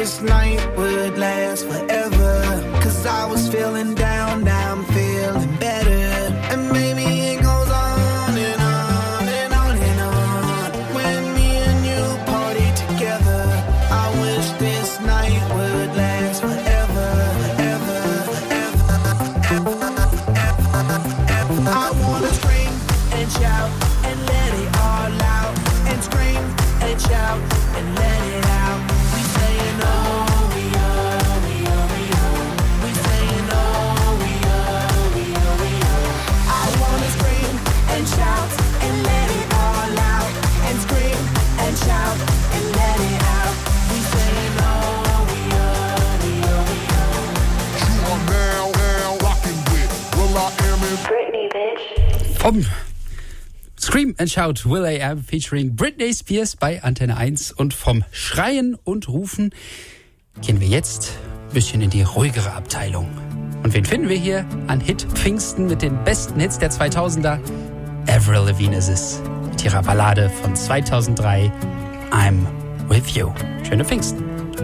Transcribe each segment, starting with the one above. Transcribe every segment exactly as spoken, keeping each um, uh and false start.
this night would last forever. Cause I was feeling down, now I'm feeling better. And maybe it goes on and on and on and on. When me and you party together, I wish this night would last forever, ever, ever, ever, ever, ever. I wanna scream and shout and let it all out. And scream and shout and let it out. We saying oh, we oh, we oh, we oh. We saying oh, we oh, we oh, we oh. I wanna scream and shout and let it all out. And scream and shout and let it out. We saying oh, we oh, we oh, we oh. You are now, now rocking with Will I Am in Britney, bitch. Vom Scream and Shout Will I Am featuring Britney Spears bei Antenne eins. Und vom Schreien und Rufen gehen wir jetzt ein bisschen in die ruhigere Abteilung. Und wen finden wir hier an Hit Pfingsten mit den besten Hits der zweitausender? Avril Lavigne ist es mit ihrer Ballade von zweitausenddrei, I'm With You. Schöne Pfingsten.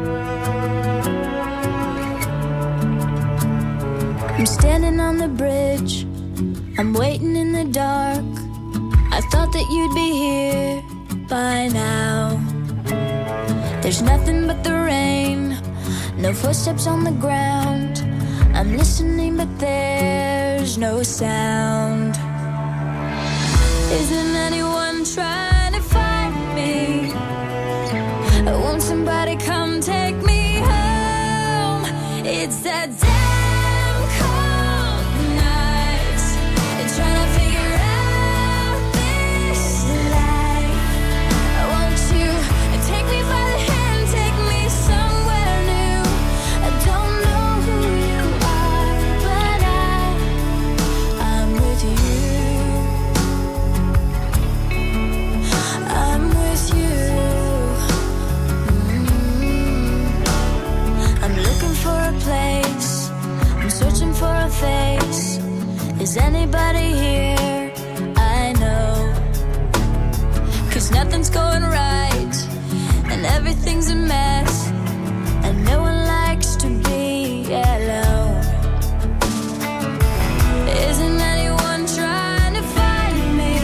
I'm standing on the bridge, I'm waiting in the dark. I thought that you'd be here by now. There's nothing but the rain, no footsteps on the ground. I'm listening but there's no sound. Isn't anyone trying to find me? Won't somebody come take me home? It's that damn cold night, and trying to figure out this life. Won't you take me by the hand, take me somewhere new? I don't know who you are, but I, I'm with you. I'm with you. Mm. I'm looking for a place, I'm searching for a face. Is anybody here? I know. Cause nothing's going right, and everything's a mess, and no one likes to be alone. Isn't anyone trying to find me?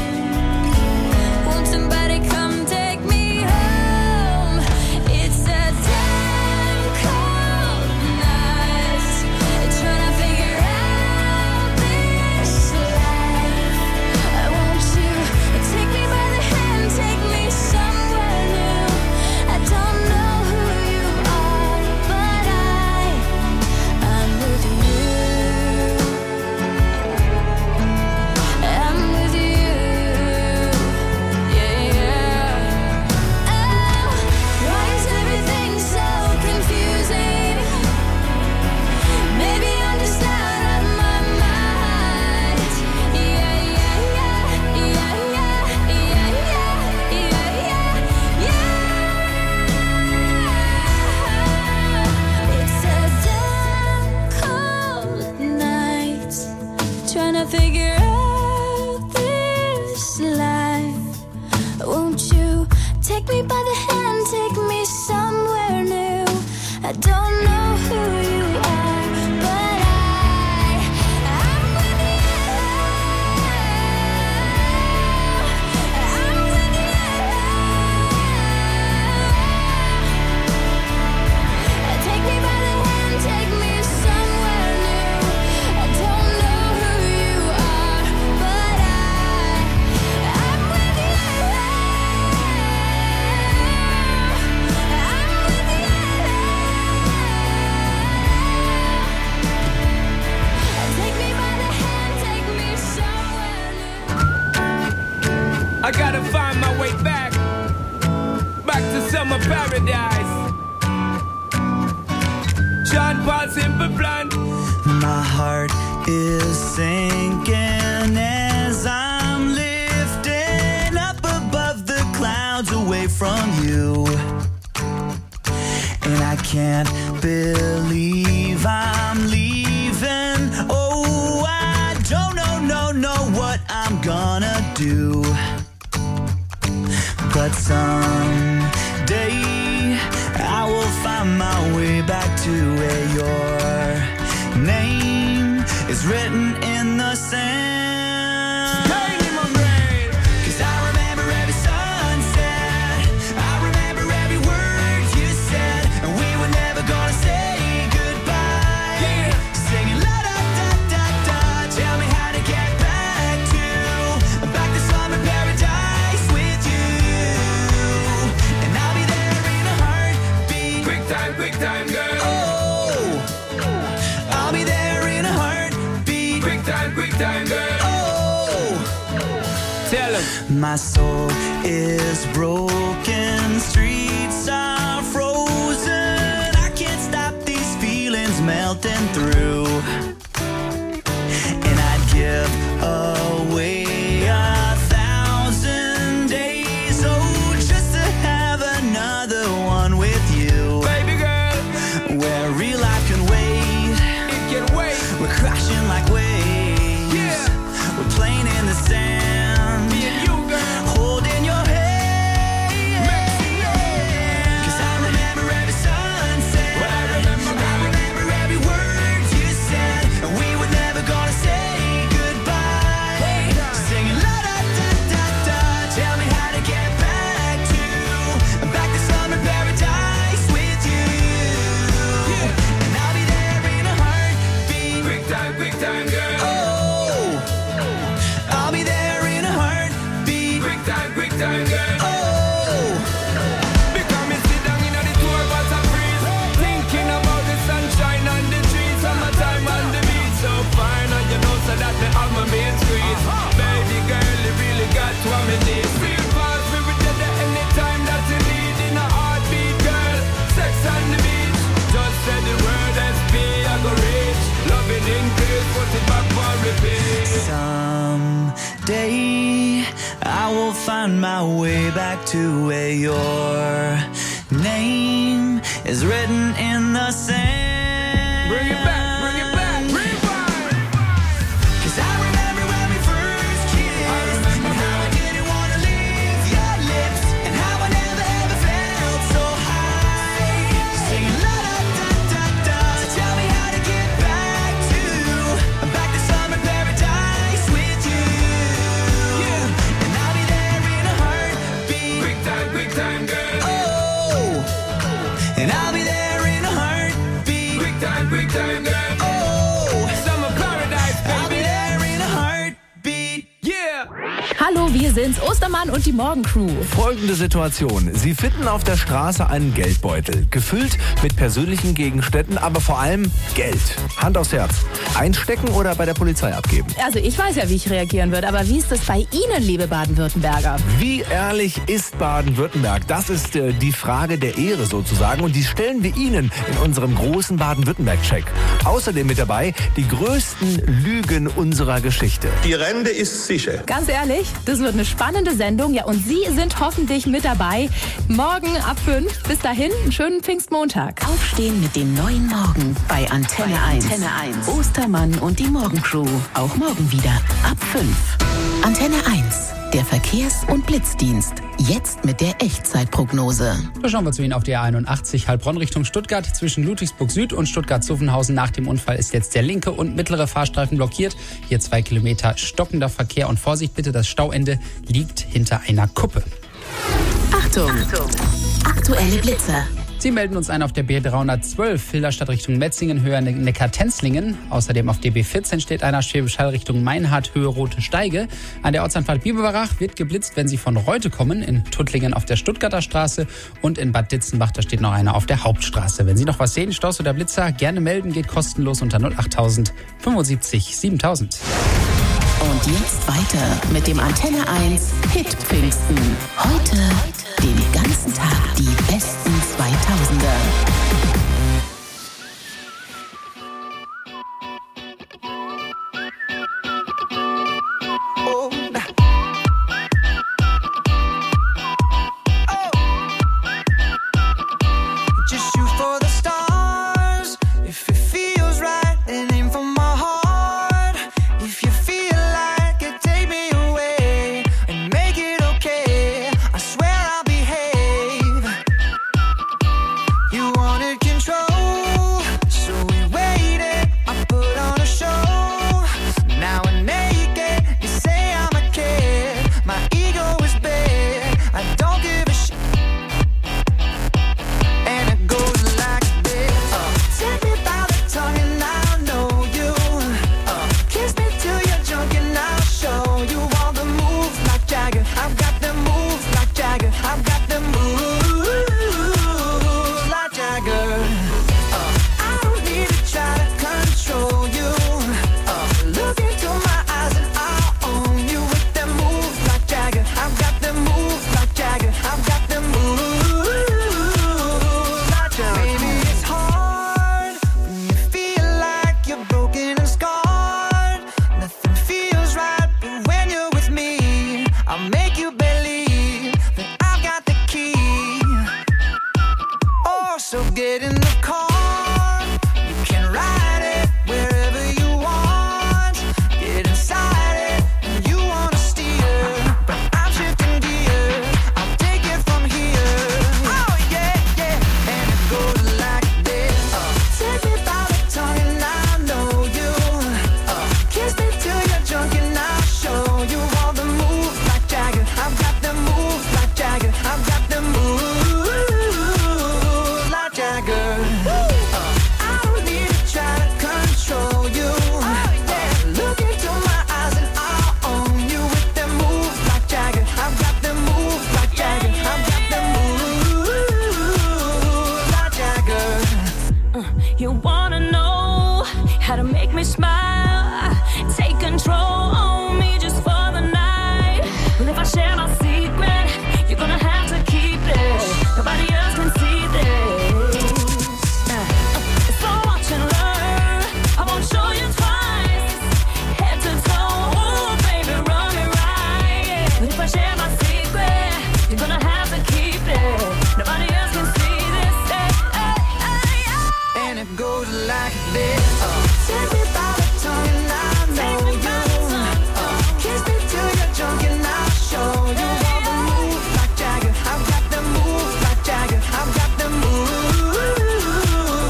Won't somebody come take me home? It's a damn cold night, trying to figure out this life. Won't you take me by the hand, take me somewhere new? I don't know who you are, but I, I'm with you. I'm with you. Yeah, yeah. Oh, why is everything so confusing? Maybe I'm just out of my mind. Yeah, yeah, yeah, yeah, yeah, yeah, yeah, yeah, yeah, yeah. It's a damn cold night, trying to figure out this life. Won't you take me by the hand, take me somewhere new? I don't know who you are, but I, I'm with you. I'm with you. Take me by the hand, take me somewhere new. I don't know who you are, but I, I'm with you. I'm with you. Take me by the hand, take me somewhere new. I gotta find my way back, back to summer paradise. Sean Paul Simple Plan. My heart is sinking as I'm lifting up above the clouds away from you. And I can't believe I'm leaving. Oh, I don't know, no, know what I'm gonna do. But someday I will find My soul is broken, streets are frozen. I can't stop these feelings melting through. And I'd give away a thousand days, oh, just to have another one with you. Baby girl, Where real life can wait, it can wait. we're crashing like waves. Yeah. We're playing in the sand, Me and you, girl. holding your hand. Mexico. 'Cause I remember every sunset. Well, I remember, I remember every word you said. And we were never gonna say goodbye. Singing la da da da da. Tell me how to get back to back to summer paradise with you. And I'll be there in a heartbeat. Quick time, quick time, girl. Oh, I'll be there in a heartbeat. Quick time, quick time, girl. Oh, Because me sit down in the tour bus and freeze, thinking about the sunshine and the trees, summertime and the beach. So fine, and you know so that the album main squeeze. Baby girl, you really got what me need. Real fast, we will get there anytime that you need. In a heartbeat, girl, sex on the beach. Just say the word S P, I go reach. Loving increase, put it back for repeat. someday I will find my way back to where your name is written in the sand. Bring it back, bring it back, rewind. 'Cause I remember when we first kissed, and how I didn't want to leave your lips, and how I never ever felt so high. Singing la da da da da. So tell me how to get back to back to summer paradise with you. And I'll be there in a heartbeat. Quick time, quick time, girl. Oh, and I'll be there in a heartbeat. Quick time, quick time, girl. Oh, Summer paradise, I'll be baby. there in a heartbeat. Yeah. Hallo, wir sind's, Ostermann und die Morgencrew. Folgende Situation. Sie finden auf der Straße einen Geldbeutel, gefüllt mit persönlichen Gegenständen, aber vor allem Geld. Hand aufs Herz. Einstecken oder bei der Polizei abgeben? Also ich weiß ja, wie ich reagieren würde, aber wie ist es bei Ihnen, liebe Baden-Württemberger? Wie ehrlich ist Baden-Württemberg? Das ist äh, die Frage der Ehre sozusagen und die stellen wir Ihnen in unserem großen Baden-Württemberg-Check. Außerdem mit dabei die größten Lügen unserer Geschichte. Die Rente ist sicher. Ganz ehrlich, das wird eine spannende Sendung. Ja, und Sie sind hoffentlich mit dabei. Morgen ab fünf. Bis dahin, einen schönen Pfingstmontag. Aufstehen mit dem neuen Morgen bei Antenne eins. Antenne eins. Ostermann und die Morgencrew. Auch morgen wieder ab fünf. Antenne eins. Der Verkehrs- und Blitzdienst. Jetzt mit der Echtzeitprognose. Da schauen wir zu Ihnen auf die A einundachtzig Heilbronn Richtung Stuttgart. Zwischen Ludwigsburg Süd und Stuttgart-Zuffenhausen nach dem Unfall ist jetzt der linke und mittlere Fahrstreifen blockiert. Hier zwei Kilometer stockender Verkehr und Vorsicht bitte, das Stauende liegt hinter einer Kuppe. Achtung! Aktuelle Blitzer. Sie melden uns ein auf der B dreihundertzwölf, Filderstadt Richtung Metzingen, Höhe Neckar-Tenzlingen. Außerdem auf D B vierzehn steht einer, Schwäbisch Hall Richtung Meinhardt, Höhe Rote Steige. An der Ortsanfahrt Biberach wird geblitzt, wenn Sie von Reute kommen, in Tuttlingen auf der Stuttgarter Straße und in Bad Ditzenbach, da steht noch einer auf der Hauptstraße. Wenn Sie noch was sehen, Staus oder Blitzer, gerne melden, geht kostenlos unter null acht tausend fünfundsiebzig siebentausend. Und jetzt weiter mit dem Antenne eins Hit Pfingsten. Heute den ganzen Tag die besten zweitausender. Just shoot for the stars. If it feels right, then aim for my heart. If you feel like it, take me away and make it okay. I swear I'll behave. You wanted control. you believe that I've got the key? Oh, so get in the car. You can ride it wherever you want. Get inside it and you wanna steer, but I'm shifting gears. I'll take it from here. Oh yeah, yeah, and it goes like this. Uh, take me by the tongue and I know you. Uh, kiss me till you're drunk and I'll show you all the moves like Jagger. I've got the moves like Jagger. I've got the moves like Jagger. Uh, I don't need to try to control you. Oh, yeah. Look into my eyes and I'll own you with them moves like Jagger. I've got them moves like Jagger. I've got them moves like Jagger. You wanna know how to make me smile? Take control on me just for the night. Well, if I share my secret, you're gonna have to keep it. Nobody else